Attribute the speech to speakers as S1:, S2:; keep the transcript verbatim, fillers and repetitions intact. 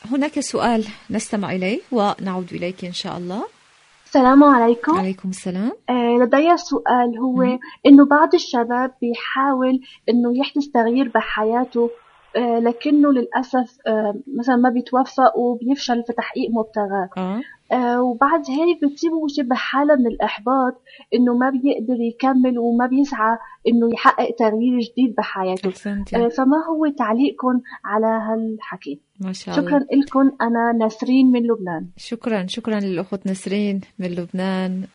S1: هناك سؤال نستمع إليه ونعود إليك إن شاء الله.
S2: السلام عليكم.
S1: عليكم السلام.
S2: آه لدي سؤال، هو
S1: م-
S2: إنه بعض الشباب بيحاول إنه يحدث تغيير بحياته، آه لكنه للأسف آه مثلا ما بيتوفق وبيفشل في تحقيق مبتغاه.
S1: آه.
S2: آه وبعد هيك بتصيبه شبه حالة من الإحباط، إنه ما بيقدر يكمل وما بيسعى إنه يحقق تغيير جديد بحياته.
S1: أحسنتي.
S2: آه فما هو تعليقكم على هالحكي؟
S1: ما شاء الله.
S2: شكرا لكم. أنا نسرين من لبنان.
S1: شكرا شكرا للأخت نسرين من لبنان.